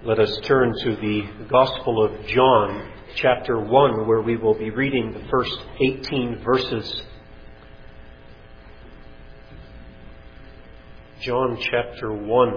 Let us turn to the Gospel of John, chapter 1, where we will be reading the first 18 verses. John chapter 1.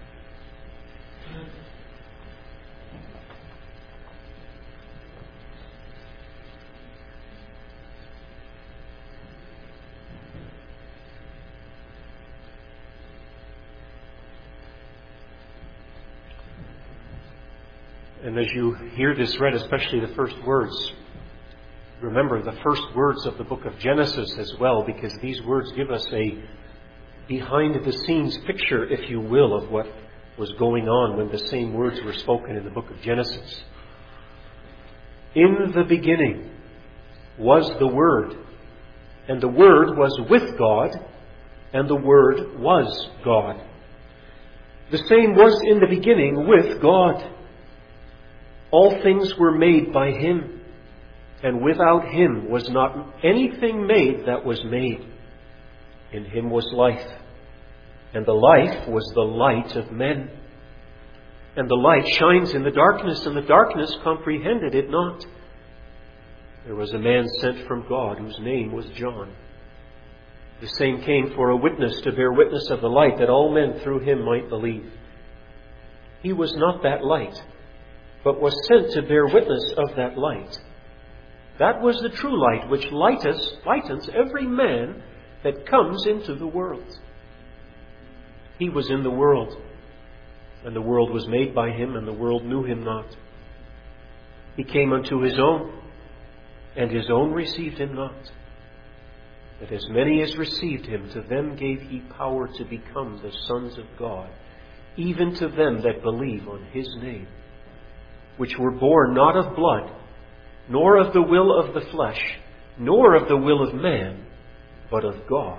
And as you hear this read, especially the first words, remember the first words of the book of Genesis as well, because these words give us a behind-the-scenes picture, if you will, of what was going on when the same words were spoken in the book of Genesis. In the beginning was the Word, and the Word was with God, and the Word was God. The same was in the beginning with God. All things were made by Him, and without Him was not anything made that was made. In Him was life, and the life was the light of men. And the light shines in the darkness, and the darkness comprehended it not. There was a man sent from God whose name was John. The same came for a witness to bear witness of the light, that all men through him might believe. He was not that light, but was sent to bear witness of that light. That was the true light, which lightens every man that comes into the world. He was in the world, and the world was made by Him, and the world knew Him not. He came unto His own, and His own received Him not. But as many as received Him, to them gave He power to become the sons of God, even to them that believe on His name, which were born not of blood, nor of the will of the flesh, nor of the will of man, but of God.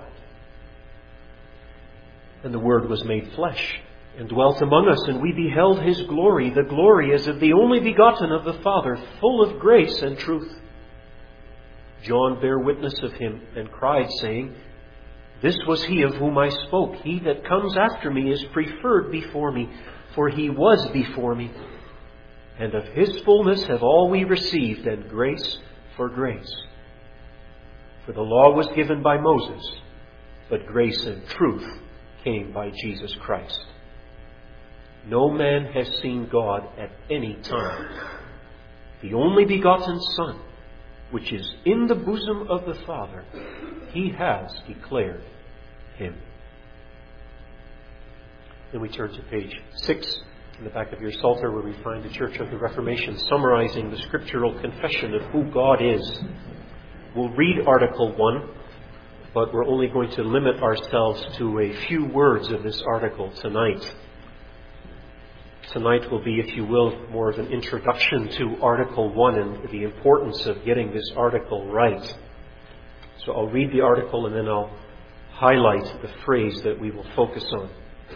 And the Word was made flesh, and dwelt among us, and we beheld His glory, the glory as of the only begotten of the Father, full of grace and truth. John bare witness of Him, and cried, saying, This was He of whom I spoke. He that comes after me is preferred before me, for He was before me. And of His fullness have all we received, and grace for grace. For the law was given by Moses, but grace and truth came by Jesus Christ. No man has seen God at any time. The only begotten Son, which is in the bosom of the Father, He has declared Him. Then we turn to page 6 in the back of your Psalter, where we find the Church of the Reformation summarizing the scriptural confession of who God is. We'll read Article 1, but we're only going to limit ourselves to a few words of this article tonight. Tonight will be, if you will, more of an introduction to Article 1 and the importance of getting this article right. So I'll read the article and then I'll highlight the phrase that we will focus on.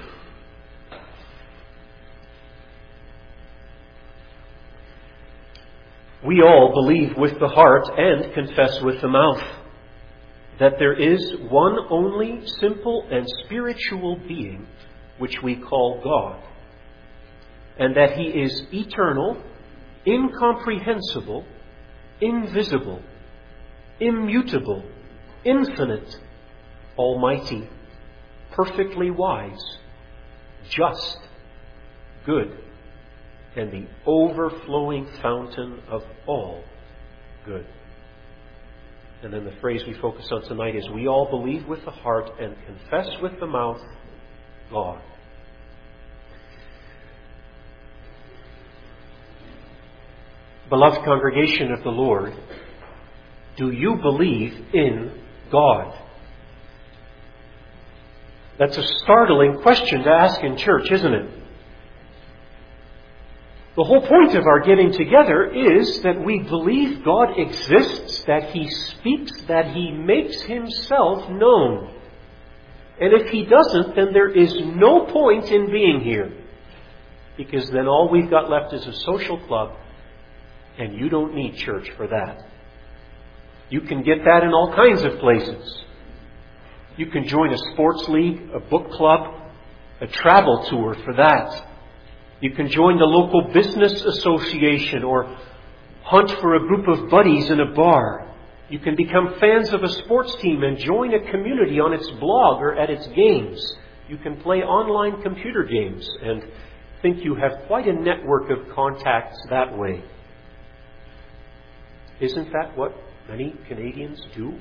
We all believe with the heart and confess with the mouth that there is one only simple and spiritual being which we call God, and that He is eternal, incomprehensible, invisible, immutable, infinite, almighty, perfectly wise, just, good, and the overflowing fountain of all good. And then the phrase we focus on tonight is, we all believe with the heart and confess with the mouth, God. Beloved congregation of the Lord, do you believe in God? That's a startling question to ask in church, isn't it? The whole point of our getting together is that we believe God exists, that He speaks, that He makes Himself known. And if He doesn't, then there is no point in being here. Because then all we've got left is a social club, and you don't need church for that. You can get that in all kinds of places. You can join a sports league, a book club, a travel tour for that. You can join the local business association or hunt for a group of buddies in a bar. You can become fans of a sports team and join a community on its blog or at its games. You can play online computer games and think you have quite a network of contacts that way. Isn't that what many Canadians do?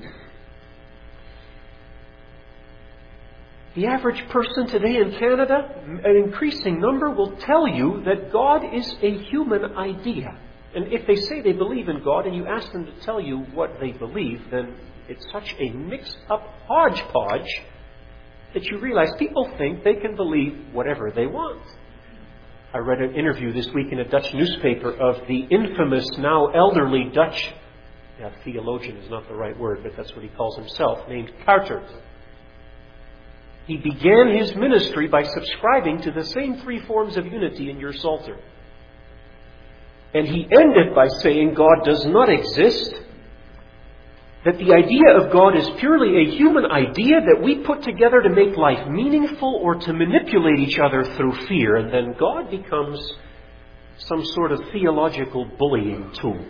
The average person today in Canada, an increasing number, will tell you that God is a human idea. And if they say they believe in God and you ask them to tell you what they believe, then it's such a mixed-up hodgepodge that you realize people think they can believe whatever they want. I read an interview this week in a Dutch newspaper of the infamous, now elderly Dutch, theologian is not the right word, but that's what he calls himself, named Carter. He began his ministry by subscribing to the same three forms of unity in your Psalter. And he ended by saying God does not exist, that the idea of God is purely a human idea that we put together to make life meaningful or to manipulate each other through fear, and then God becomes some sort of theological bullying tool.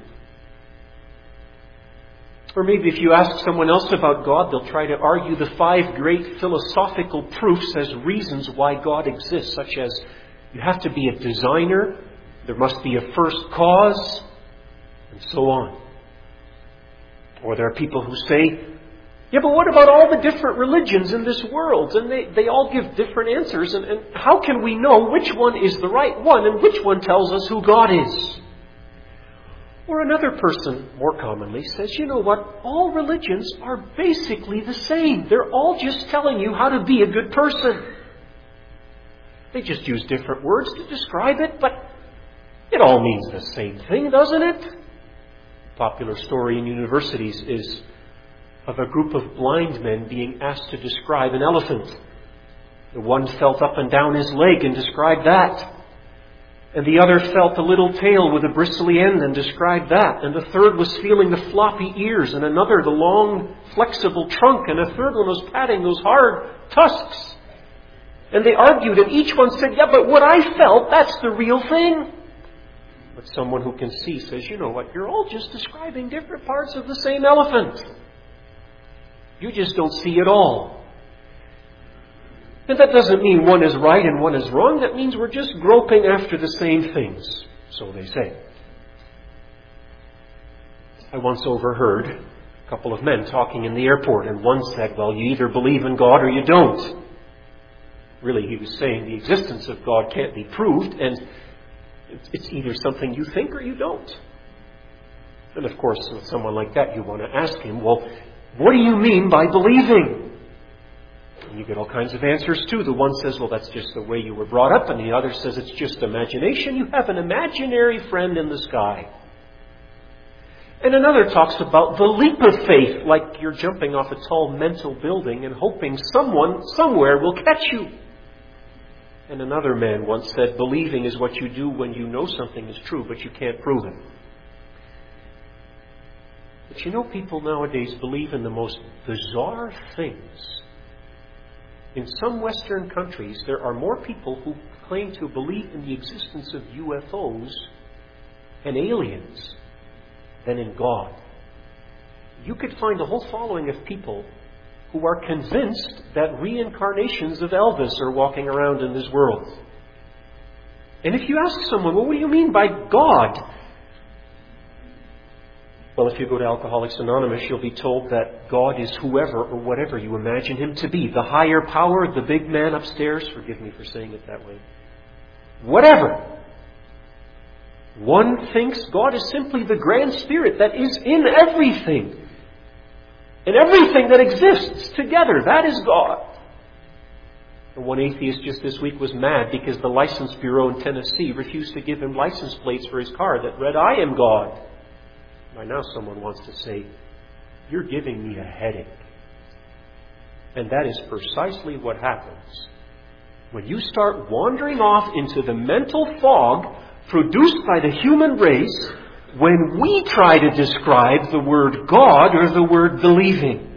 Or maybe if you ask someone else about God, they'll try to argue the 5 great philosophical proofs as reasons why God exists, such as you have to be a designer, there must be a first cause, and so on. Or there are people who say, yeah, but what about all the different religions in this world? And they all give different answers, and how can we know which one is the right one and which one tells us who God is? Or another person, more commonly, says, you know what, all religions are basically the same. They're all just telling you how to be a good person. They just use different words to describe it, but it all means the same thing, doesn't it? A popular story in universities is of a group of blind men being asked to describe an elephant. The one felt up and down his leg and described that. And the other felt a little tail with a bristly end and described that. And the third was feeling the floppy ears, and another the long, flexible trunk, and a third one was patting those hard tusks. And they argued, and each one said, yeah, but what I felt, that's the real thing. But someone who can see says, you know what, you're all just describing different parts of the same elephant. You just don't see it all. And that doesn't mean one is right and one is wrong. That means we're just groping after the same things, so they say. I once overheard a couple of men talking in the airport, and one said, well, you either believe in God or you don't. Really, he was saying the existence of God can't be proved, and it's either something you think or you don't. And of course, with someone like that, you want to ask him, well, what do you mean by believing? And you get all kinds of answers too. The one says, well, that's just the way you were brought up. And the other says, it's just imagination. You have an imaginary friend in the sky. And another talks about the leap of faith, like you're jumping off a tall mental building and hoping someone somewhere will catch you. And another man once said, believing is what you do when you know something is true, but you can't prove it. But you know, people nowadays believe in the most bizarre things. In some Western countries, there are more people who claim to believe in the existence of UFOs and aliens than in God. You could find a whole following of people who are convinced that reincarnations of Elvis are walking around in this world. And if you ask someone, well, what do you mean by God? Well, if you go to Alcoholics Anonymous, you'll be told that God is whoever or whatever you imagine him to be. The higher power, the big man upstairs. Forgive me for saying it that way. Whatever. One thinks God is simply the grand spirit that is in everything. And everything that exists together, that is God. And one atheist just this week was mad because the license bureau in Tennessee refused to give him license plates for his car that read, I am God. By now someone wants to say, you're giving me a headache. And that is precisely what happens when you start wandering off into the mental fog produced by the human race when we try to describe the word God or the word believing.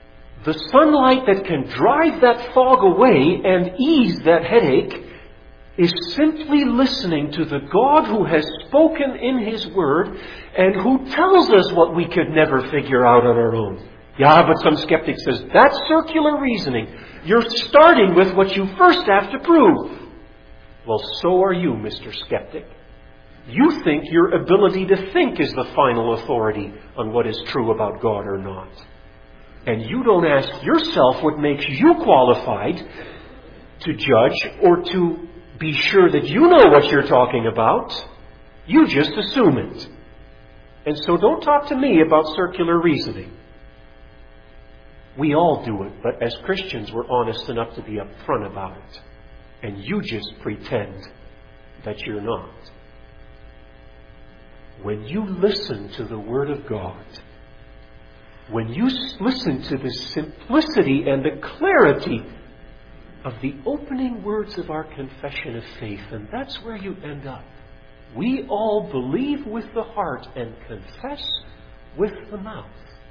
The sunlight that can drive that fog away and ease that headache is simply listening to the God who has spoken in His Word and who tells us what we could never figure out on our own. Yeah, but some skeptic says, that's circular reasoning. You're starting with what you first have to prove. Well, so are you, Mr. Skeptic. You think your ability to think is the final authority on what is true about God or not. And you don't ask yourself what makes you qualified to judge or to be sure that you know what you're talking about. You just assume it. And so don't talk to me about circular reasoning. We all do it, but as Christians we're honest enough to be upfront about it. And you just pretend that you're not. When you listen to the Word of God, when you listen to the simplicity and the clarity of the opening words of our confession of faith, and that's where you end up. We all believe with the heart and confess with the mouth.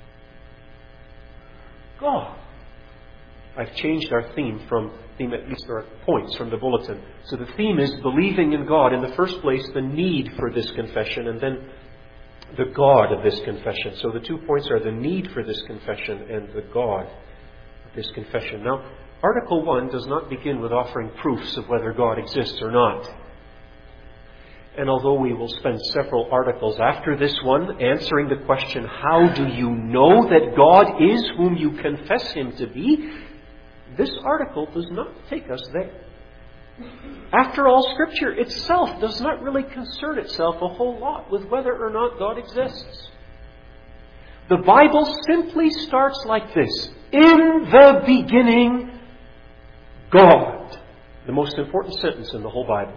God. I've changed our theme, at least our points from the bulletin. So the theme is believing in God. In the first place, the need for this confession, and then the God of this confession. So the 2 points are the need for this confession and the God of this confession. Now, Article 1 does not begin with offering proofs of whether God exists or not. And although we will spend several articles after this one answering the question, how do you know that God is whom you confess Him to be? This article does not take us there. After all, Scripture itself does not really concern itself a whole lot with whether or not God exists. The Bible simply starts like this. In the beginning, God. The most important sentence in the whole Bible.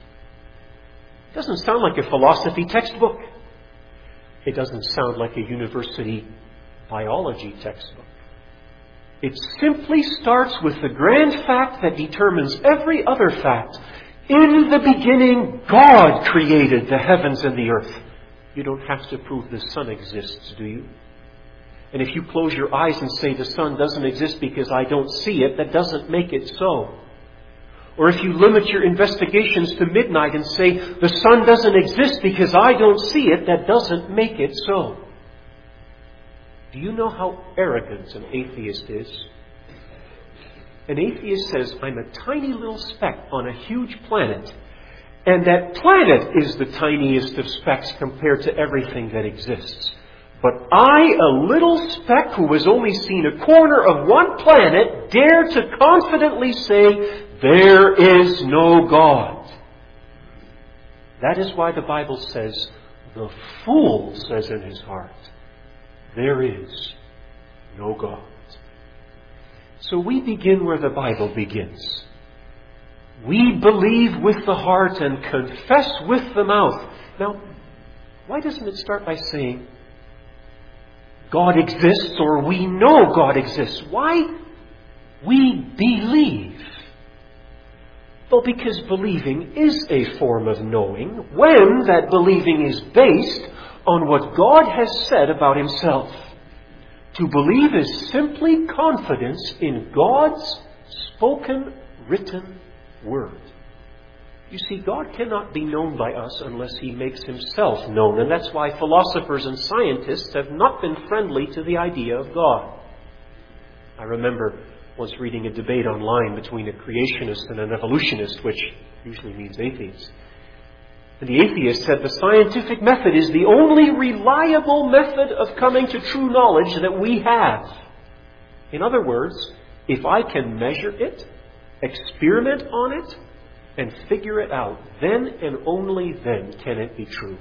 It doesn't sound like a philosophy textbook. It doesn't sound like a university biology textbook. It simply starts with the grand fact that determines every other fact. In the beginning, God created the heavens and the earth. You don't have to prove the sun exists, do you? And if you close your eyes and say the sun doesn't exist because I don't see it, that doesn't make it so. Or if you limit your investigations to midnight and say the sun doesn't exist because I don't see it, that doesn't make it so. Do you know how arrogant an atheist is? An atheist says, I'm a tiny little speck on a huge planet, and that planet is the tiniest of specks compared to everything that exists. But I, a little speck who has only seen a corner of one planet, dare to confidently say, there is no God. That is why the Bible says, the fool says in his heart, there is no God. So we begin where the Bible begins. We believe with the heart and confess with the mouth. Now, why doesn't it start by saying, God exists, or we know God exists? Why? We believe. Well, because believing is a form of knowing when that believing is based on what God has said about Himself. To believe is simply confidence in God's spoken, written Word. You see, God cannot be known by us unless He makes Himself known. And that's why philosophers and scientists have not been friendly to the idea of God. I remember once reading a debate online between a creationist and an evolutionist, which usually means atheist. And the atheist said the scientific method is the only reliable method of coming to true knowledge that we have. In other words, if I can measure it, experiment on it, and figure it out, then and only then can it be true.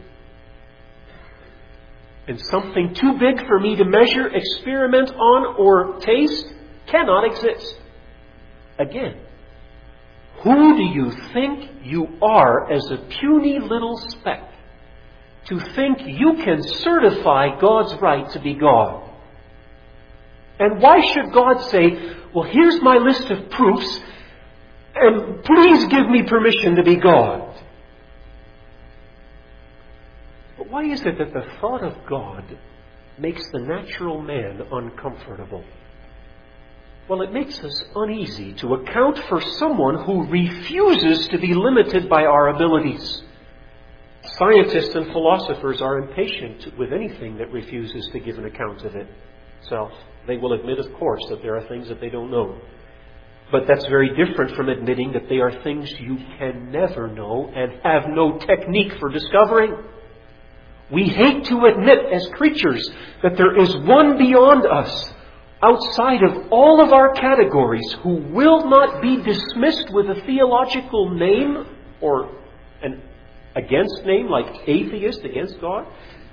And something too big for me to measure, experiment on, or taste cannot exist. Again, who do you think you are as a puny little speck to think you can certify God's right to be God? And why should God say, well, here's my list of proofs, and please give me permission to be God? But why is it that the thought of God makes the natural man uncomfortable? Well, it makes us uneasy to account for someone who refuses to be limited by our abilities. Scientists and philosophers are impatient with anything that refuses to give an account of itself. They will admit, of course, that there are things that they don't know. But that's very different from admitting that they are things you can never know and have no technique for discovering. We hate to admit as creatures that there is one beyond us, outside of all of our categories, who will not be dismissed with a theological name or an against name like atheist against God.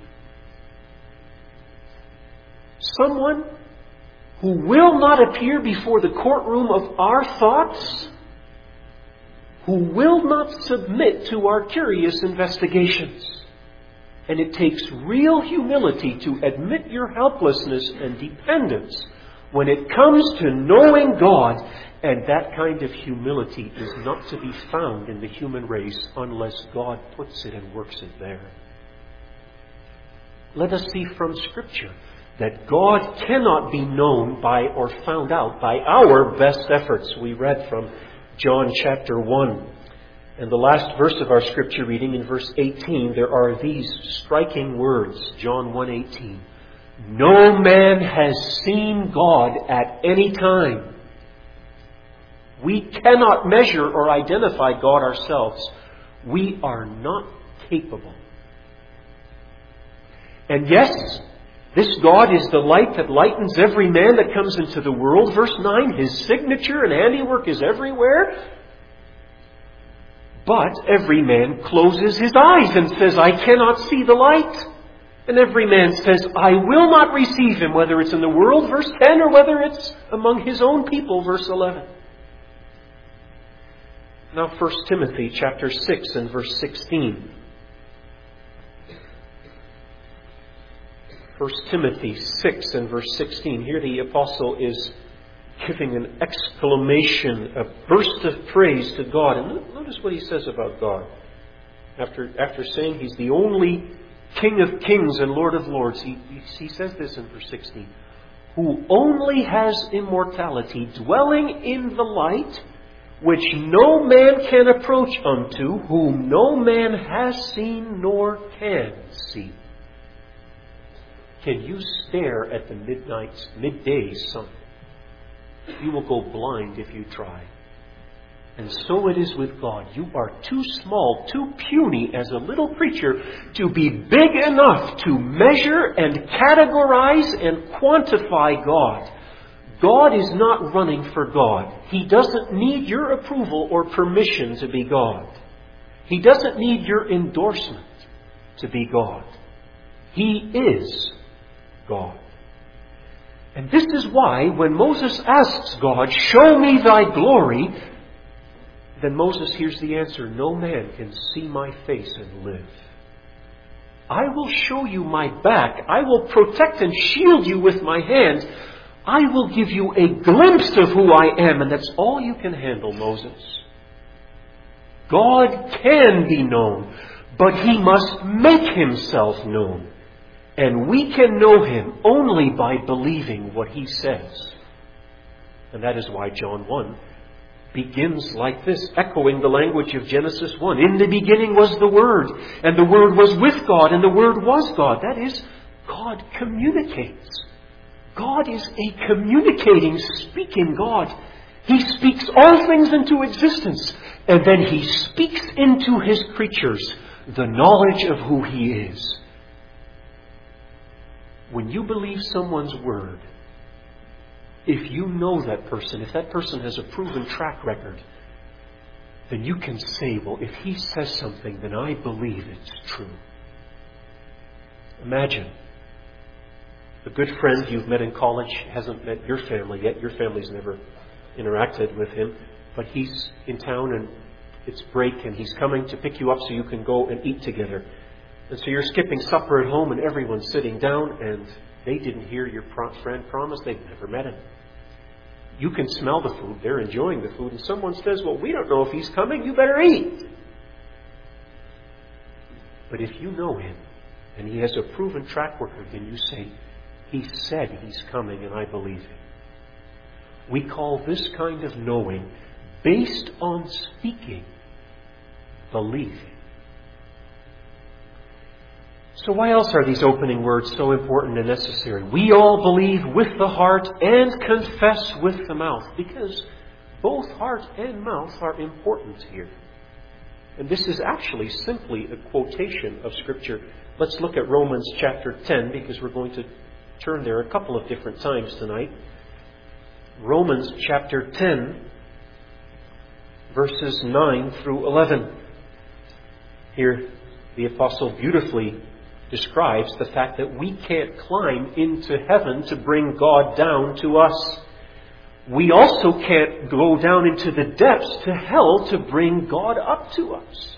Someone who will not appear before the courtroom of our thoughts, who will not submit to our curious investigations. And it takes real humility to admit your helplessness and dependence when it comes to knowing God, and that kind of humility is not to be found in the human race unless God puts it and works it there. Let us see from Scripture that God cannot be known by or found out by our best efforts. We read from John chapter 1. And the last verse of our Scripture reading, in verse 18, there are these striking words, John 1:18. No man has seen God at any time. We cannot measure or identify God ourselves. We are not capable. And yes, this God is the light that lightens every man that comes into the world. Verse 9, His signature and handiwork is everywhere. But every man closes his eyes and says, I cannot see the light. And every man says, I will not receive Him, whether it's in the world, verse 10, or whether it's among his own people, verse 11. Now 1 Timothy chapter 6 and verse 16. 1 Timothy 6 and verse 16. Here the apostle is giving an exclamation, a burst of praise to God. And notice what he says about God. After saying He's the only King of kings and Lord of lords, he says this in verse 16. Who only has immortality, dwelling in the light, which no man can approach unto, whom no man has seen nor can see. Can you stare at the midday sun? You will go blind if you try. And so it is with God. You are too small, too puny as a little creature to be big enough to measure and categorize and quantify God. God is not running for God. He doesn't need your approval or permission to be God. He doesn't need your endorsement to be God. He is God. And this is why when Moses asks God, show me thy glory, then Moses hears the answer, no man can see my face and live. I will show you my back. I will protect and shield you with my hand. I will give you a glimpse of who I am, and that's all you can handle, Moses. God can be known, but He must make Himself known. And we can know Him only by believing what He says. And that is why John 1 begins like this, echoing the language of Genesis 1. In the beginning was the Word, and the Word was with God, and the Word was God. That is, God communicates. God is a communicating, speaking God. He speaks all things into existence, and then He speaks into His creatures the knowledge of who He is. When you believe someone's word, if you know that person, if that person has a proven track record, then you can say, well, if he says something, then I believe it's true. Imagine a good friend you've met in college hasn't met your family yet. Your family's never interacted with him, but he's in town and it's break and he's coming to pick you up so you can go and eat together. And so you're skipping supper at home and everyone's sitting down and they didn't hear your friend promise. They've never met him. You can smell the food. They're enjoying the food. And someone says, well, we don't know if he's coming. You better eat. But if you know him and he has a proven track record, then you say, he said he's coming and I believe him. We call this kind of knowing, based on speaking, believing. So why else are these opening words so important and necessary? We all believe with the heart and confess with the mouth, because both heart and mouth are important here. And this is actually simply a quotation of Scripture. Let's look at Romans chapter 10, because we're going to turn there a couple of different times tonight. Romans chapter 10, verses 9 through 11. Here, the apostle beautifully describes the fact that we can't climb into heaven to bring God down to us. We also can't go down into the depths to hell to bring God up to us.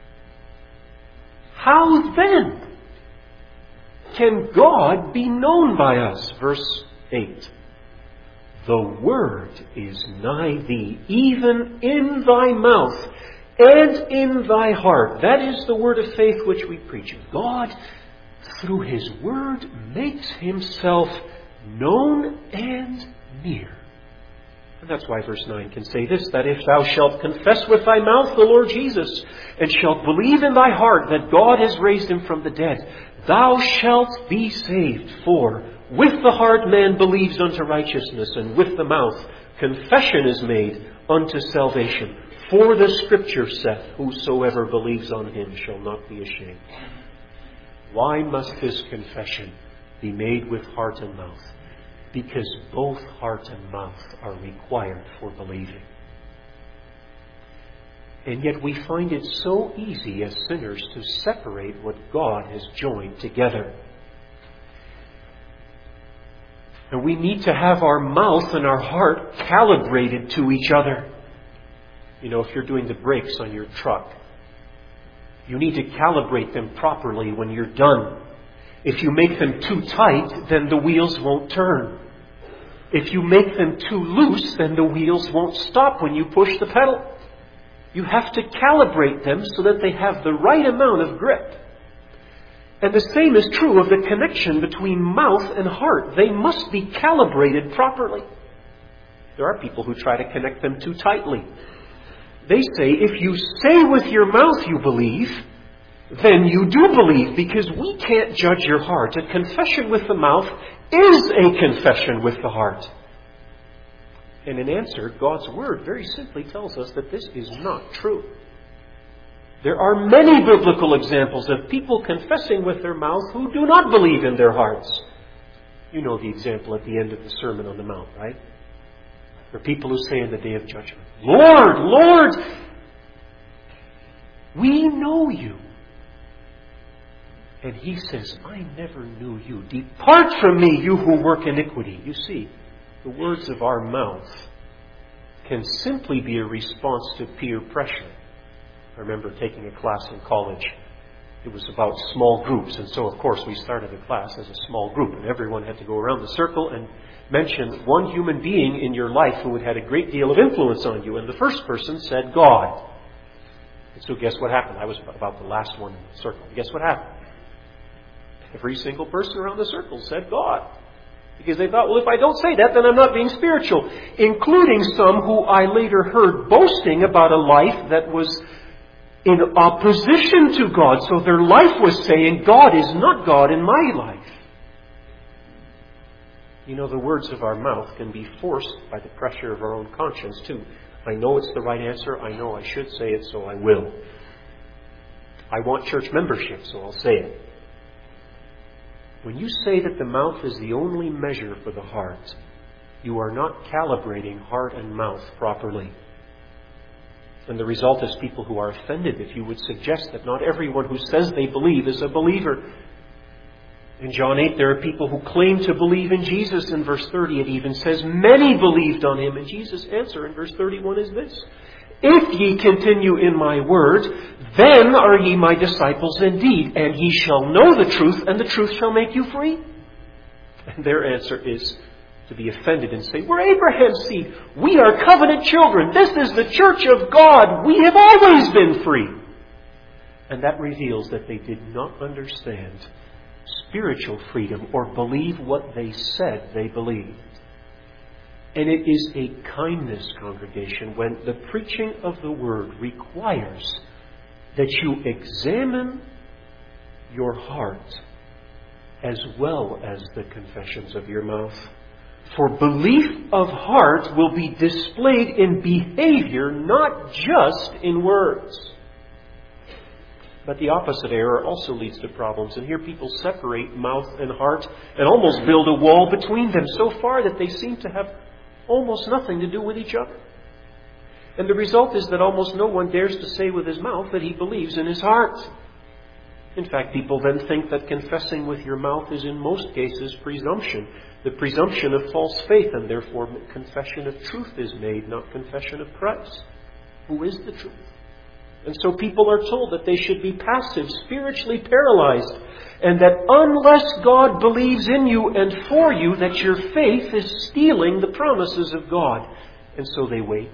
How then can God be known by us? Verse 8. The word is nigh thee, even in thy mouth and in thy heart. That is the word of faith which we preach. God, through His word, makes Himself known and near. And that's why verse 9 can say this, that if thou shalt confess with thy mouth the Lord Jesus, and shalt believe in thy heart that God has raised Him from the dead, thou shalt be saved. For with the heart man believes unto righteousness, and with the mouth confession is made unto salvation. For the Scripture saith, whosoever believes on Him shall not be ashamed. Why must this confession be made with heart and mouth? Because both heart and mouth are required for believing. And yet we find it so easy as sinners to separate what God has joined together. And we need to have our mouth and our heart calibrated to each other. You know, if you're doing the brakes on your truck, you need to calibrate them properly when you're done. If you make them too tight, then the wheels won't turn. If you make them too loose, then the wheels won't stop when you push the pedal. You have to calibrate them so that they have the right amount of grip. And the same is true of the connection between mouth and heart. They must be calibrated properly. There are people who try to connect them too tightly. They say, if you say with your mouth you believe, then you do believe, because we can't judge your heart. A confession with the mouth is a confession with the heart. And in answer, God's Word very simply tells us that this is not true. There are many biblical examples of people confessing with their mouth who do not believe in their hearts. You know the example at the end of the Sermon on the Mount, right? There are people who say in the day of judgment, Lord, Lord, we know you. And He says, I never knew you. Depart from me, you who work iniquity. You see, the words of our mouth can simply be a response to peer pressure. I remember taking a class in college. It was about small groups. And so, of course, we started the class as a small group. And everyone had to go around the circle and mention one human being in your life who had had a great deal of influence on you. And the first person said, God. And so guess what happened? I was about the last one in the circle. Guess what happened? Every single person around the circle said God. Because they thought, well, if I don't say that, then I'm not being spiritual. Including some who I later heard boasting about a life that was in opposition to God. So their life was saying, God is not God in my life. You know, the words of our mouth can be forced by the pressure of our own conscience too. I know it's the right answer. I know I should say it, so I will. I want church membership, so I'll say it. When you say that the mouth is the only measure for the heart, you are not calibrating heart and mouth properly. And the result is people who are offended if you would suggest that not everyone who says they believe is a believer. In John 8, there are people who claim to believe in Jesus. In verse 30, it even says, many believed on Him. And Jesus' answer in verse 31 is this, if ye continue in my word, then are ye my disciples indeed, and ye shall know the truth, and the truth shall make you free. And their answer is to be offended and say, we're Abraham's seed. We are covenant children. This is the church of God. We have always been free. And that reveals that they did not understand spiritual freedom or believe what they said they believed. And it is a kindness, congregation, when the preaching of the Word requires that you examine your heart as well as the confessions of your mouth. For belief of heart will be displayed in behavior, not just in words. But the opposite error also leads to problems. And here people separate mouth and heart and almost build a wall between them so far that they seem to have almost nothing to do with each other. And the result is that almost no one dares to say with his mouth that he believes in his heart. In fact, people then think that confessing with your mouth is in most cases presumption, the presumption of false faith, and therefore confession of truth is made, not confession of Christ, who is the truth. And so people are told that they should be passive, spiritually paralyzed, and that unless God believes in you and for you, that your faith is stealing the promises of God. And so they wait.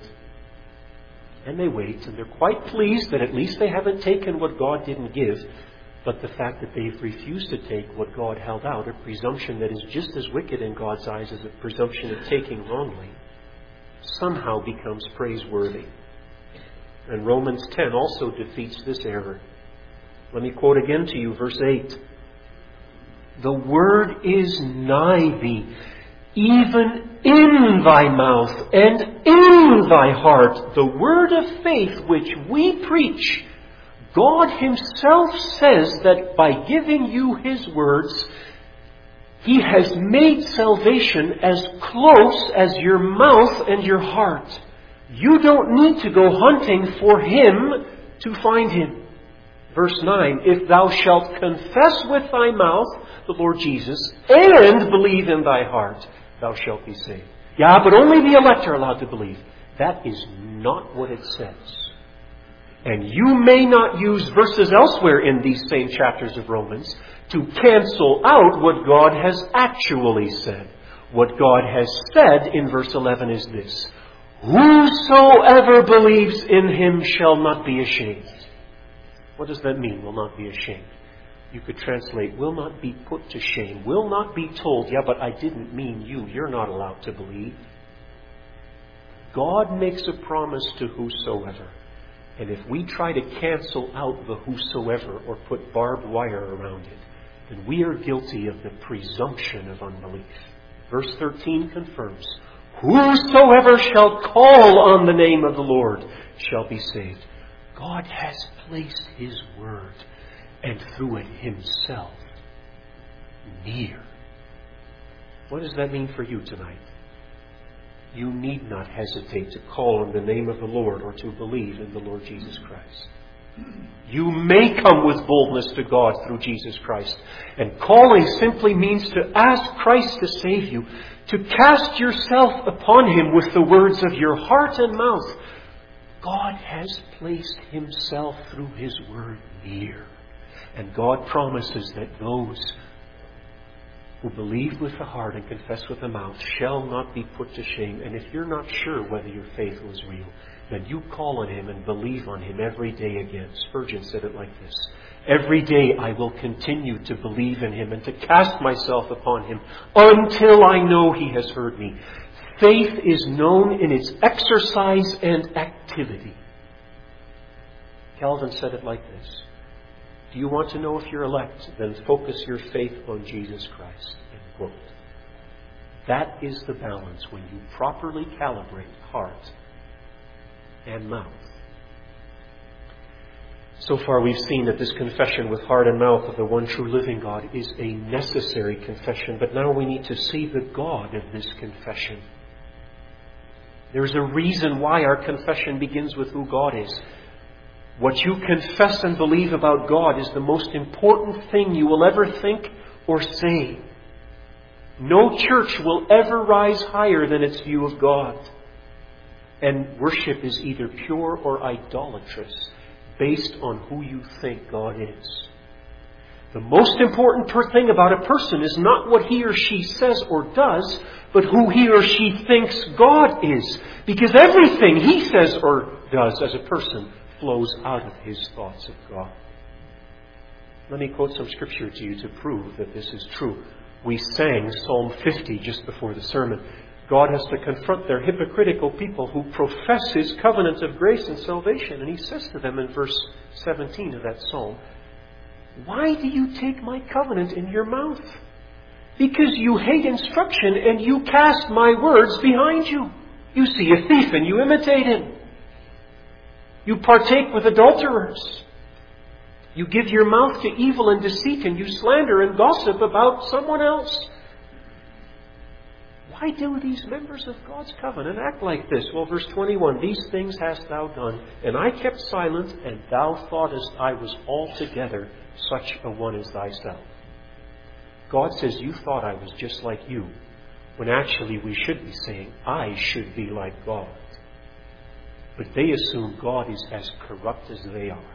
And they wait, and they're quite pleased that at least they haven't taken what God didn't give. But the fact that they've refused to take what God held out, a presumption that is just as wicked in God's eyes as a presumption of taking wrongly, somehow becomes praiseworthy. And Romans 10 also defeats this error. Let me quote again to you verse 8. The word is nigh thee, even in thy mouth and in thy heart. The word of faith which we preach. God Himself says that by giving you His words, He has made salvation as close as your mouth and your heart. You don't need to go hunting for Him to find Him. Verse 9, if thou shalt confess with thy mouth the Lord Jesus and believe in thy heart, thou shalt be saved. Yeah, but only the elect are allowed to believe. That is not what it says. And you may not use verses elsewhere in these same chapters of Romans to cancel out what God has actually said. What God has said in verse 11 is this: whosoever believes in Him shall not be ashamed. What does that mean, will not be ashamed? You could translate, will not be put to shame. Will not be told, yeah, but I didn't mean you. You're not allowed to believe. God makes a promise to whosoever. And if we try to cancel out the whosoever or put barbed wire around it, then we are guilty of the presumption of unbelief. Verse 13 confirms, whosoever shall call on the name of the Lord shall be saved. God has placed His word, and through it Himself, near. What does that mean for you tonight? You need not hesitate to call on the name of the Lord or to believe in the Lord Jesus Christ. You may come with boldness to God through Jesus Christ. And calling simply means to ask Christ to save you, to cast yourself upon Him with the words of your heart and mouth. God has placed Himself through His word near. And God promises that those who believe with the heart and confess with the mouth shall not be put to shame. And if you're not sure whether your faith was real, then you call on Him and believe on Him every day again. Spurgeon said it like this: every day I will continue to believe in Him and to cast myself upon Him until I know He has heard me. Faith is known in its exercise and activity. Calvin said it like this: do you want to know if you're elect? Then focus your faith on Jesus Christ. End quote. That is the balance when you properly calibrate heart and mouth. So far we've seen that this confession with heart and mouth of the one true living God is a necessary confession. But now we need to see the God of this confession. There's a reason why our confession begins with who God is. What you confess and believe about God is the most important thing you will ever think or say. No church will ever rise higher than its view of God. And worship is either pure or idolatrous, based on who you think God is. The most important thing about a person is not what he or she says or does, but who he or she thinks God is. Because everything he says or does as a person flows out of his thoughts of God. Let me quote some scripture to you to prove that this is true. We sang Psalm 50 just before the sermon. God has to confront their hypocritical people who profess His covenant of grace and salvation. And He says to them in verse 17 of that psalm, "Why do you take my covenant in your mouth? Because you hate instruction and you cast my words behind you. You see a thief and you imitate him. You partake with adulterers. You give your mouth to evil and deceit, and you slander and gossip about someone else." Why do these members of God's covenant act like this? Well, verse 21, "These things hast thou done, and I kept silent, and thou thoughtest I was altogether such a one as thyself." God says, you thought I was just like you, when actually we should be saying, I should be like God. But they assume God is as corrupt as they are.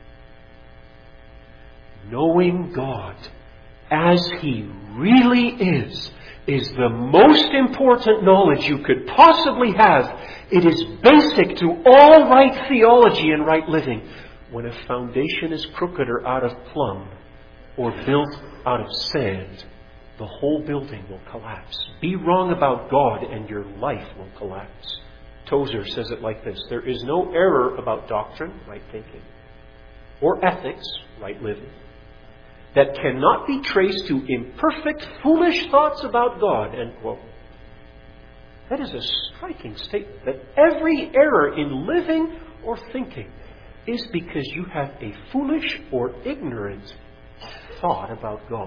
Knowing God as He really is the most important knowledge you could possibly have. It is basic to all right theology and right living. When a foundation is crooked or out of plumb, or built out of sand, the whole building will collapse. Be wrong about God and your life will collapse. Tozer says it like this: there is no error about doctrine, right thinking, or ethics, right living, that cannot be traced to imperfect, foolish thoughts about God, end quote. That is a striking statement, that every error in living or thinking is because you have a foolish or ignorant thought about God.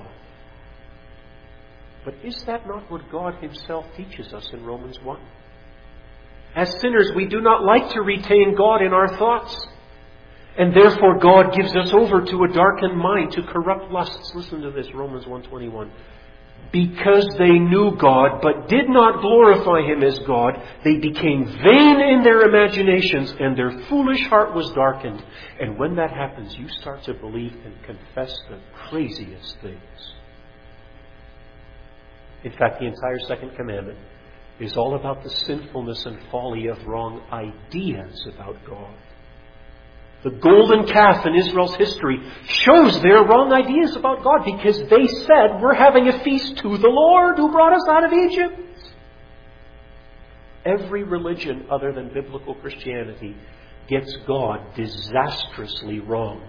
But is that not what God Himself teaches us in Romans 1? As sinners, we do not like to retain God in our thoughts. And therefore God gives us over to a darkened mind, to corrupt lusts. Listen to this, Romans 1:21. "Because they knew God, but did not glorify Him as God, they became vain in their imaginations, and their foolish heart was darkened." And when that happens, you start to believe and confess the craziest things. In fact, the entire second commandment is all about the sinfulness and folly of wrong ideas about God. The golden calf in Israel's history shows their wrong ideas about God, because they said, we're having a feast to the Lord who brought us out of Egypt. Every religion other than biblical Christianity gets God disastrously wrong.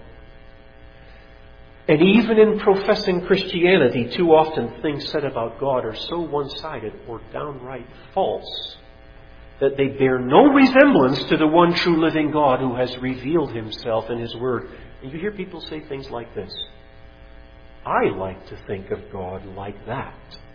And even in professing Christianity, too often things said about God are so one-sided or downright false that they bear no resemblance to the one true living God who has revealed Himself in His Word. And you hear people say things like this: I like to think of God like that.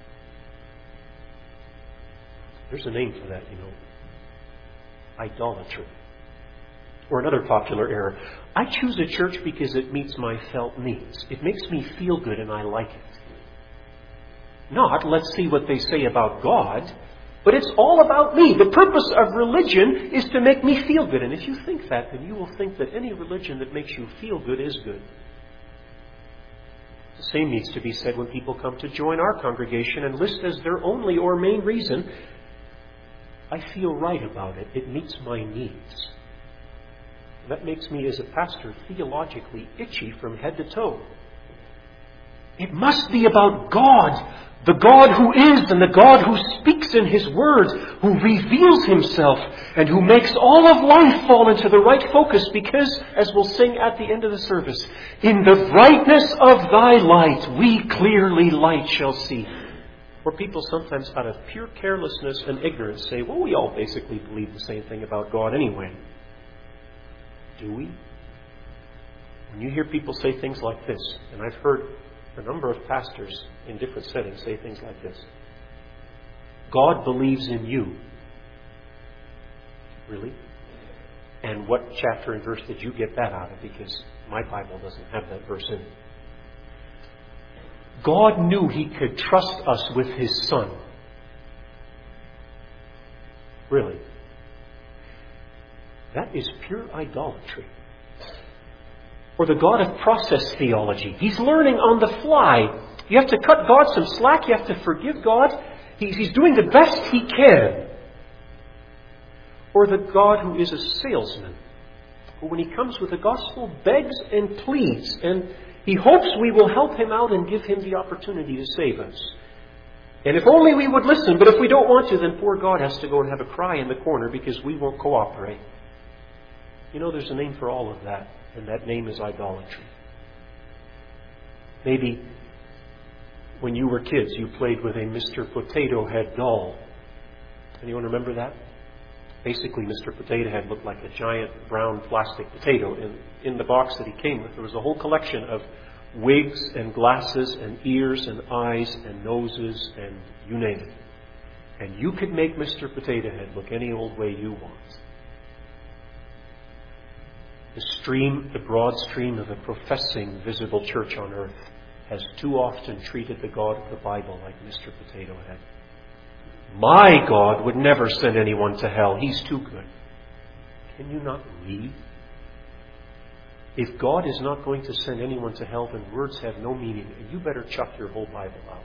There's a name for that, you know. Idolatry. Or another popular error: I choose a church because it meets my felt needs. It makes me feel good and I like it. Not, let's see what they say about God, but it's all about me. The purpose of religion is to make me feel good. And if you think that, then you will think that any religion that makes you feel good is good. The same needs to be said when people come to join our congregation and list as their only or main reason, I feel right about it. It meets my needs. That makes me, as a pastor, theologically itchy from head to toe. It must be about God, the God who is and the God who speaks in His Word, who reveals Himself and who makes all of life fall into the right focus, because, as we'll sing at the end of the service, in the brightness of Thy light we clearly light shall see. Where people sometimes out of pure carelessness and ignorance say, well, we all basically believe the same thing about God anyway. Do we? When you hear people say things like this, and I've heard a number of pastors in different settings say things like this: God believes in you. Really? And what chapter and verse did you get that out of? Because my Bible doesn't have that verse in it. God knew He could trust us with His Son. Really? That is pure idolatry. Or the God of process theology. He's learning on the fly. You have to cut God some slack. You have to forgive God. He's doing the best He can. Or the God who is a salesman, who when He comes with the gospel begs and pleads, and He hopes we will help Him out and give Him the opportunity to save us. And if only we would listen, but if we don't want to, then poor God has to go and have a cry in the corner because we won't cooperate. You know, there's a name for all of that, and that name is idolatry. Maybe when you were kids, you played with a Mr. Potato Head doll. Anyone remember that? Basically, Mr. Potato Head looked like a giant brown plastic potato. In the box that he came with, there was a whole collection of wigs and glasses and ears and eyes and noses and you name it. And you could make Mr. Potato Head look any old way you want. The broad stream of a professing visible church on earth has too often treated the God of the Bible like Mr. Potato Head. My God would never send anyone to hell. He's too good. Can you not read? If God is not going to send anyone to hell, then words have no meaning, and you better chuck your whole Bible out.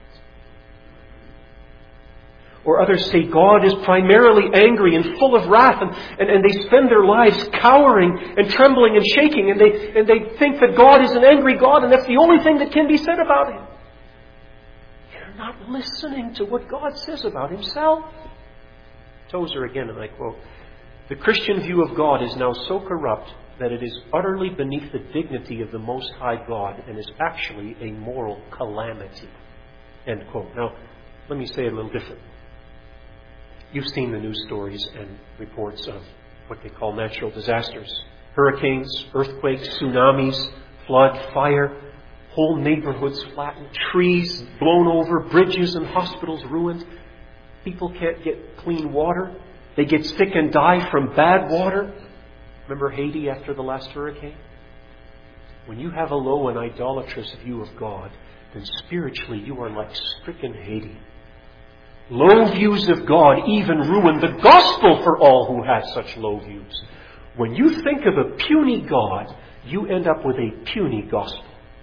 Or others say God is primarily angry and full of wrath, and they spend their lives cowering and trembling and shaking, and they think that God is an angry God, and that's the only thing that can be said about Him. You're not listening to what God says about Himself. Tozer again, and I quote, "The Christian view of God is now so corrupt that it is utterly beneath the dignity of the Most High God and is actually a moral calamity." End quote. Now, let me say it a little different. You've seen the news stories and reports of what they call natural disasters. Hurricanes, earthquakes, tsunamis, flood, fire, whole neighborhoods flattened, trees blown over, bridges and hospitals ruined. People can't get clean water. They get sick and die from bad water. Remember Haiti after the last hurricane? When you have a low and idolatrous view of God, then spiritually you are like stricken Haiti. Low views of God even ruin the gospel for all who have such low views. When you think of a puny God, you end up with a puny gospel.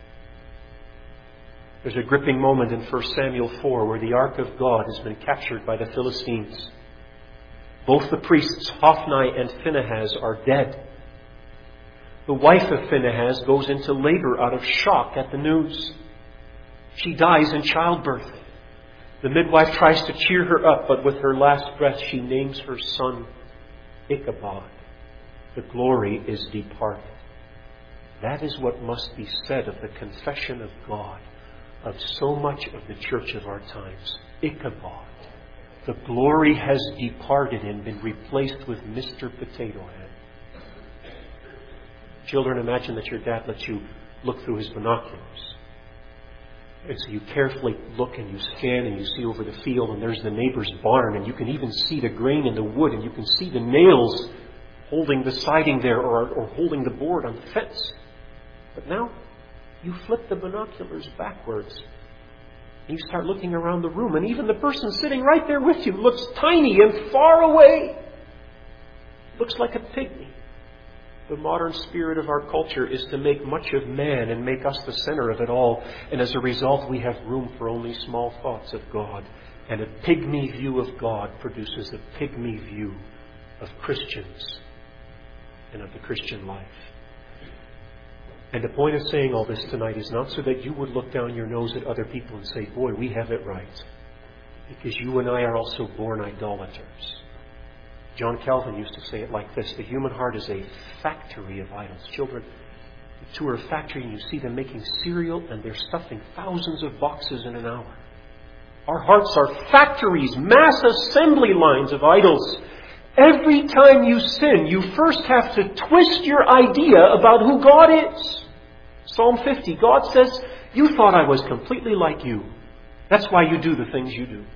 There's a gripping moment in 1 Samuel 4 where the ark of God has been captured by the Philistines. Both the priests, Hophni and Phinehas, are dead. The wife of Phinehas goes into labor out of shock at the news. She dies in childbirth. The midwife tries to cheer her up, but with her last breath she names her son Ichabod. The glory is departed. That is what must be said of the confession of God of so much of the church of our times. Ichabod. The glory has departed and been replaced with Mr. Potato Head. Children, imagine that your dad lets you look through his binoculars. And so you carefully look and you scan and you see over the field and there's the neighbor's barn and you can even see the grain in the wood and you can see the nails holding the siding there or holding the board on the fence. But now you flip the binoculars backwards and you start looking around the room and even the person sitting right there with you looks tiny and far away. Looks like a pygmy. The modern spirit of our culture is to make much of man and make us the center of it all. And as a result, we have room for only small thoughts of God. And a pygmy view of God produces a pygmy view of Christians and of the Christian life. And the point of saying all this tonight is not so that you would look down your nose at other people and say, boy, we have it right. Because you and I are also born idolaters. John Calvin used to say it like this: the human heart is a factory of idols. Children, you tour a factory and you see them making cereal and they're stuffing thousands of boxes in an hour. Our hearts are factories, mass assembly lines of idols. Every time you sin, you first have to twist your idea about who God is. Psalm 50, God says, you thought I was completely like you. That's why you do the things you do.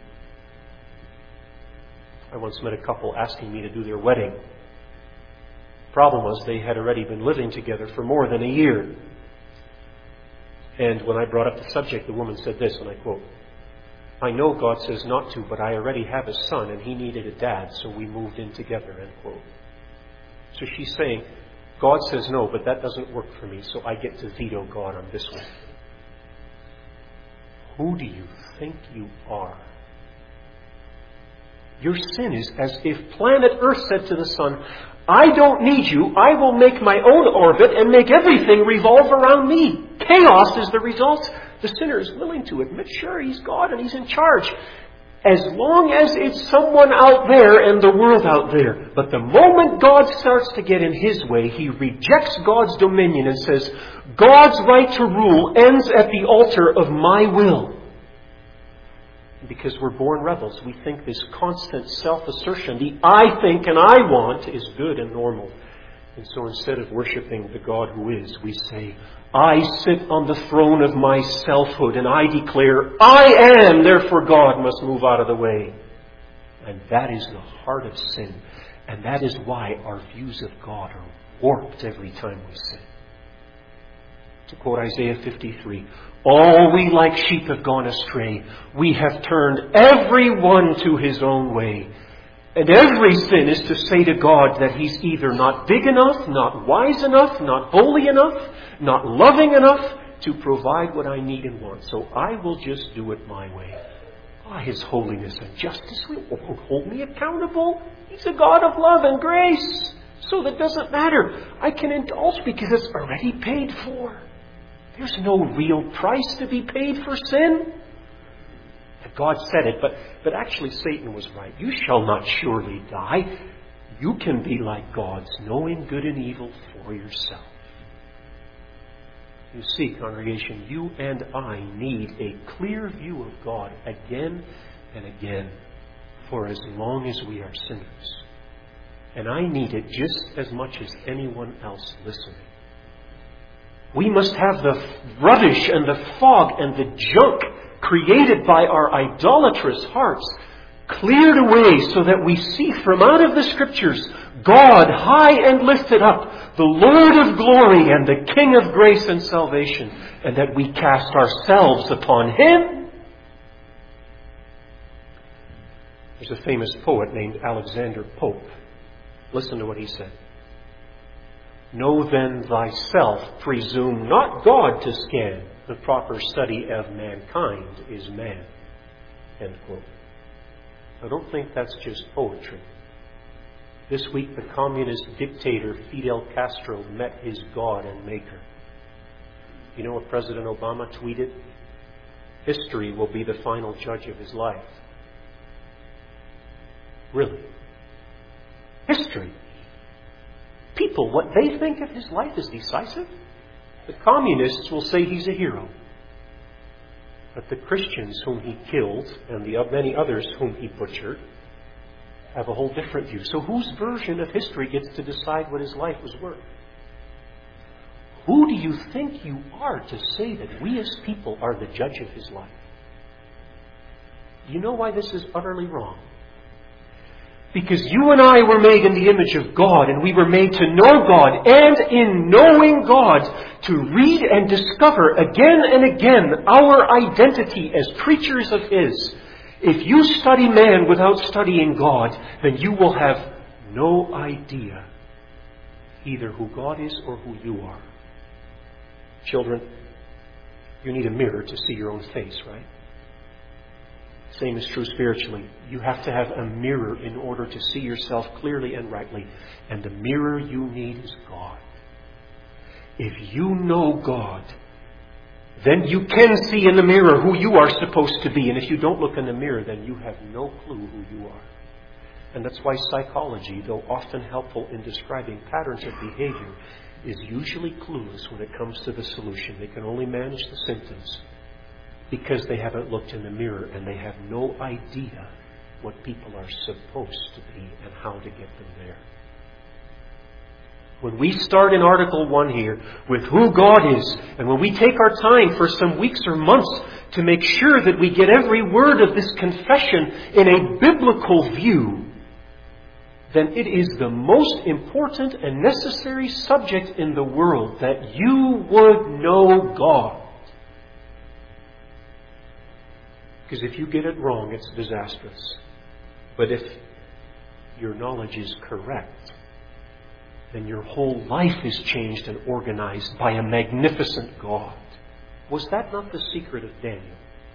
I once met a couple asking me to do their wedding. The problem was they had already been living together for more than a year. And when I brought up the subject, the woman said this, and I quote, I know God says not to, but I already have a son and he needed a dad, so we moved in together, end quote. So she's saying, God says no, but that doesn't work for me, so I get to veto God on this one. Who do you think you are? Your sin is as if planet Earth said to the sun, I don't need you. I will make my own orbit and make everything revolve around me. Chaos is the result. The sinner is willing to admit, sure, he's God and he's in charge. As long as it's someone out there and the world out there. But the moment God starts to get in His way, He rejects God's dominion and says, God's right to rule ends at the altar of my will. Because we're born rebels, we think this constant self-assertion, the I think and I want, is good and normal. And so instead of worshipping the God who is, we say, I sit on the throne of my selfhood and I declare, I am, therefore God must move out of the way. And that is the heart of sin. And that is why our views of God are warped every time we sin. To quote Isaiah 53, all we like sheep have gone astray. We have turned every one to his own way. And every sin is to say to God that He's either not big enough, not wise enough, not holy enough, not loving enough to provide what I need and want. So I will just do it my way. His holiness and justice won't hold me accountable. He's a God of love and grace. So that doesn't matter. I can indulge because it's already paid for. There's no real price to be paid for sin. God said it, but actually Satan was right. You shall not surely die. You can be like gods, knowing good and evil for yourself. You see, congregation, you and I need a clear view of God again and again for as long as we are sinners. And I need it just as much as anyone else listening. We must have the rubbish and the fog and the junk created by our idolatrous hearts cleared away so that we see from out of the Scriptures God high and lifted up, the Lord of glory and the King of grace and salvation, and that we cast ourselves upon Him. There's a famous poet named Alexander Pope. Listen to what he said. Know then thyself, presume not God to scan. The proper study of mankind is man. End quote. I don't think that's just poetry. This week the communist dictator Fidel Castro met his God and Maker. You know what President Obama tweeted? History will be the final judge of his life. Really? History. People, what they think of his life is decisive. The communists will say he's a hero. But the Christians whom he killed and the many others whom he butchered have a whole different view. So whose version of history gets to decide what his life was worth? Who do you think you are to say that we as people are the judge of his life? You know why this is utterly wrong? Because you and I were made in the image of God, and we were made to know God, and in knowing God, to read and discover again and again our identity as creatures of His. If you study man without studying God, then you will have no idea either who God is or who you are. Children, you need a mirror to see your own face, right? Same is true spiritually. You have to have a mirror in order to see yourself clearly and rightly. And the mirror you need is God. If you know God, then you can see in the mirror who you are supposed to be. And if you don't look in the mirror, then you have no clue who you are. And that's why psychology, though often helpful in describing patterns of behavior, is usually clueless when it comes to the solution. They can only manage the symptoms because they haven't looked in the mirror and they have no idea what people are supposed to be and how to get them there. When we start in Article 1 here with who God is, and when we take our time for some weeks or months to make sure that we get every word of this confession in a biblical view, then it is the most important and necessary subject in the world that you would know God. Because if you get it wrong, it's disastrous. But if your knowledge is correct, then your whole life is changed and organized by a magnificent God. Was that not the secret of Daniel?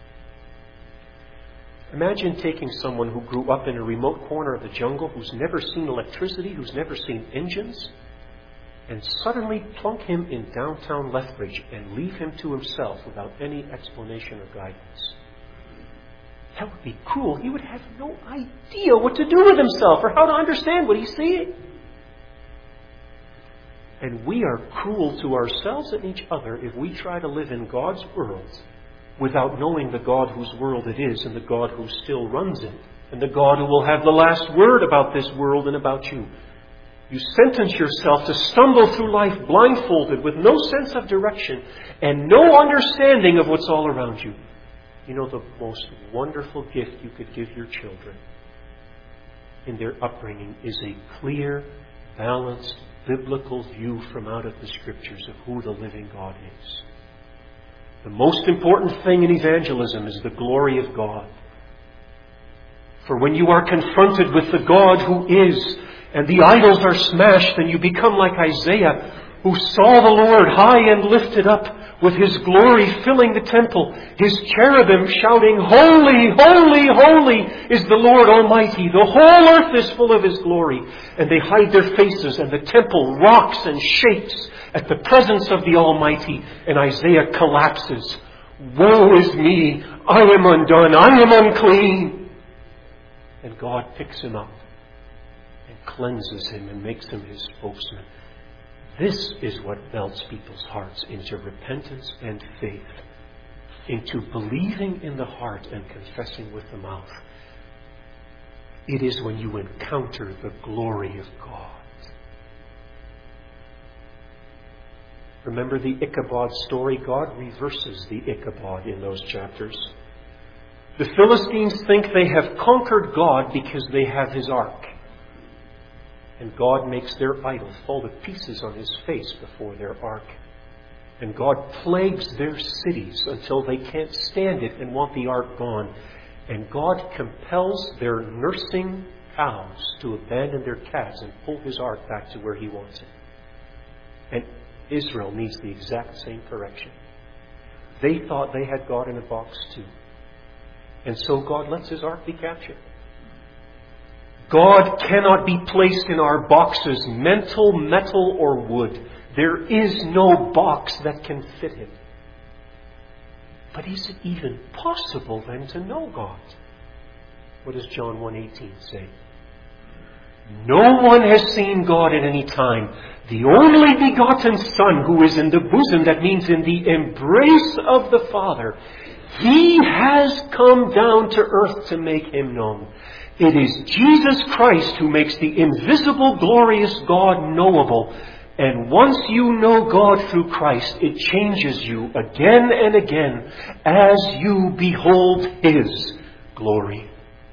Imagine taking someone who grew up in a remote corner of the jungle, who's never seen electricity, who's never seen engines, and suddenly plunk him in downtown Lethbridge and leave him to himself without any explanation or guidance. That would be cruel. He would have no idea what to do with himself or how to understand what he's seeing. And we are cruel to ourselves and each other if we try to live in God's world without knowing the God whose world it is and the God who still runs it and the God who will have the last word about this world and about you. You sentence yourself to stumble through life blindfolded with no sense of direction and no understanding of what's all around you. You know, the most wonderful gift you could give your children in their upbringing is a clear, balanced, biblical view from out of the Scriptures of who the living God is. The most important thing in evangelism is the glory of God. For when you are confronted with the God who is, and the idols are smashed, and you become like Isaiah, who saw the Lord high and lifted up, with His glory filling the temple, His cherubim shouting, "Holy, holy, holy is the Lord Almighty. The whole earth is full of His glory." And they hide their faces, and the temple rocks and shakes at the presence of the Almighty, and Isaiah collapses. "Woe is me! I am undone! I am unclean!" And God picks him up and cleanses him and makes him His spokesman. This is what melts people's hearts into repentance and faith, into believing in the heart and confessing with the mouth. It is when you encounter the glory of God. Remember the Ichabod story? God reverses the Ichabod in those chapters. The Philistines think they have conquered God because they have His ark. And God makes their idol fall to pieces on His face before their ark. And God plagues their cities until they can't stand it and want the ark gone. And God compels their nursing cows to abandon their calves and pull His ark back to where He wants it. And Israel needs the exact same correction. They thought they had God in a box too. And so God lets His ark be captured. God cannot be placed in our boxes, mental, metal, or wood. There is no box that can fit Him. But is it even possible then to know God? What does John 1:18 say? No one has seen God at any time. The only begotten Son, who is in the bosom, that means in the embrace of the Father, He has come down to earth to make Him known. It is Jesus Christ who makes the invisible, glorious God knowable. And once you know God through Christ, it changes you again and again as you behold His glory.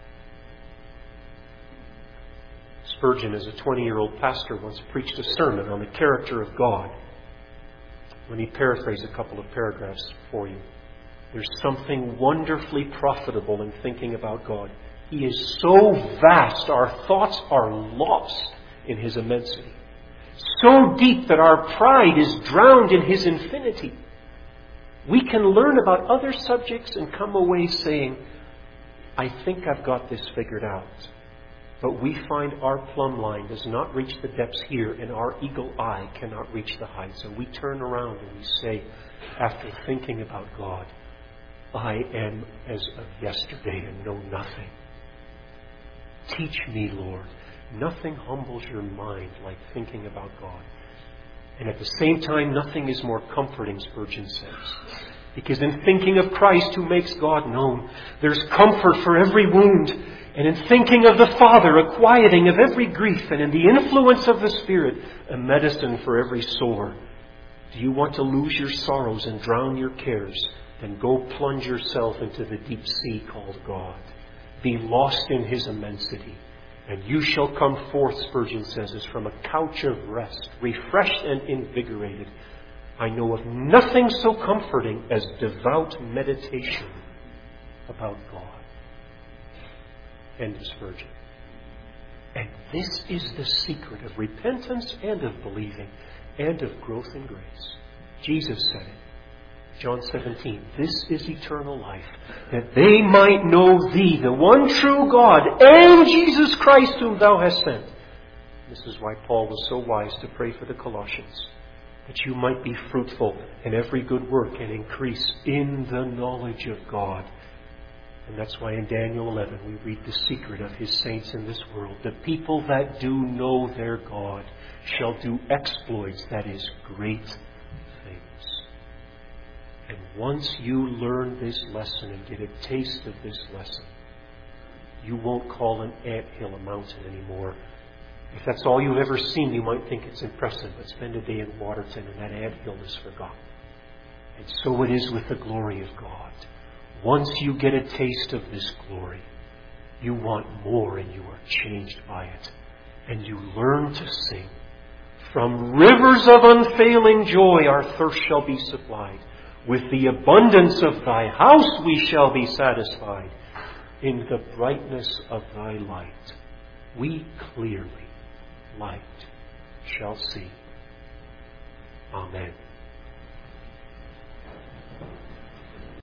Spurgeon, as a 20-year-old pastor, once preached a sermon on the character of God. Let me paraphrase a couple of paragraphs for you. There's something wonderfully profitable in thinking about God. He is so vast, our thoughts are lost in His immensity. So deep that our pride is drowned in His infinity. We can learn about other subjects and come away saying, I think I've got this figured out. But we find our plumb line does not reach the depths here, and our eagle eye cannot reach the heights. And we turn around and we say, after thinking about God, I am as of yesterday and know nothing. Teach me, Lord. Nothing humbles your mind like thinking about God. And at the same time, nothing is more comforting, Spurgeon says. Because in thinking of Christ who makes God known, there's comfort for every wound. And in thinking of the Father, a quieting of every grief. And in the influence of the Spirit, a medicine for every sore. Do you want to lose your sorrows and drown your cares? Then go plunge yourself into the deep sea called God. Be lost in His immensity. And you shall come forth, Spurgeon says, as from a couch of rest, refreshed and invigorated. I know of nothing so comforting as devout meditation about God. End of Spurgeon. And this is the secret of repentance and of believing and of growth in grace. Jesus said it. John 17, this is eternal life, that they might know Thee, the one true God, and Jesus Christ whom Thou hast sent. This is why Paul was so wise to pray for the Colossians, that you might be fruitful in every good work and increase in the knowledge of God. And that's why in Daniel 11 we read the secret of His saints in this world. The people that do know their God shall do exploits, that is, great things. And once you learn this lesson and get a taste of this lesson, you won't call an anthill a mountain anymore. If that's all you've ever seen, you might think it's impressive, but spend a day in Waterton and that anthill is forgotten. And so it is with the glory of God. Once you get a taste of this glory, you want more and you are changed by it. And you learn to sing. From rivers of unfailing joy our thirst shall be supplied. With the abundance of Thy house we shall be satisfied. In the brightness of Thy light we clearly light shall see. Amen.